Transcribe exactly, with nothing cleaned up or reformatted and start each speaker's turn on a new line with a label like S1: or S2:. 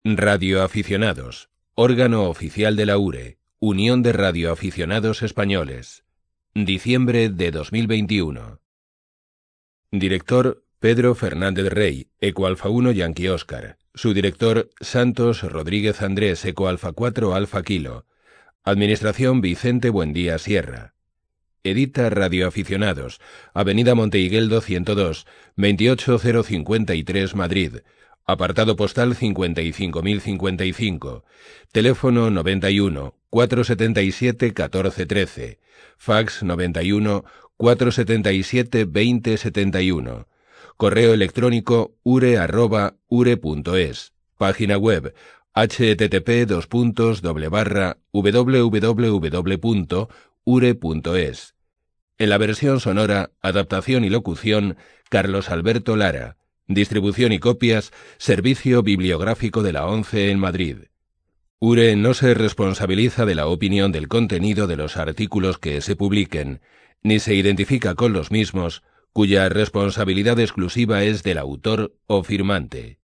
S1: Radioaficionados, órgano oficial de la U R E, Unión de Radioaficionados Españoles. Diciembre de dos mil veintiuno. Director Pedro Fernández Rey, Eco Alfa uno Yankee Oscar. Subdirector Santos Rodríguez Andrés, Eco Alfa cuatro Alfa Kilo. Administración Vicente Buendía Sierra. Edita Radioaficionados, Avenida Monteigueldo ciento dos, veintiocho mil cincuenta y tres Madrid. Apartado postal cincuenta y cinco mil cincuenta y cinco. Teléfono noventa y uno, cuatrocientos setenta y siete, catorce trece. Fax noventa y uno, cuatrocientos setenta y siete, veinte setenta y uno. Correo electrónico ure arroba ure punto es. Página web http dos puntos doble barra www punto ure punto es. En la versión sonora, adaptación y locución, Carlos Alberto Lara. Distribución y copias, Servicio Bibliográfico de la ONCE en Madrid. U R E no se responsabiliza de la opinión del contenido de los artículos que se publiquen, ni se identifica con los mismos, cuya responsabilidad exclusiva es del autor o firmante.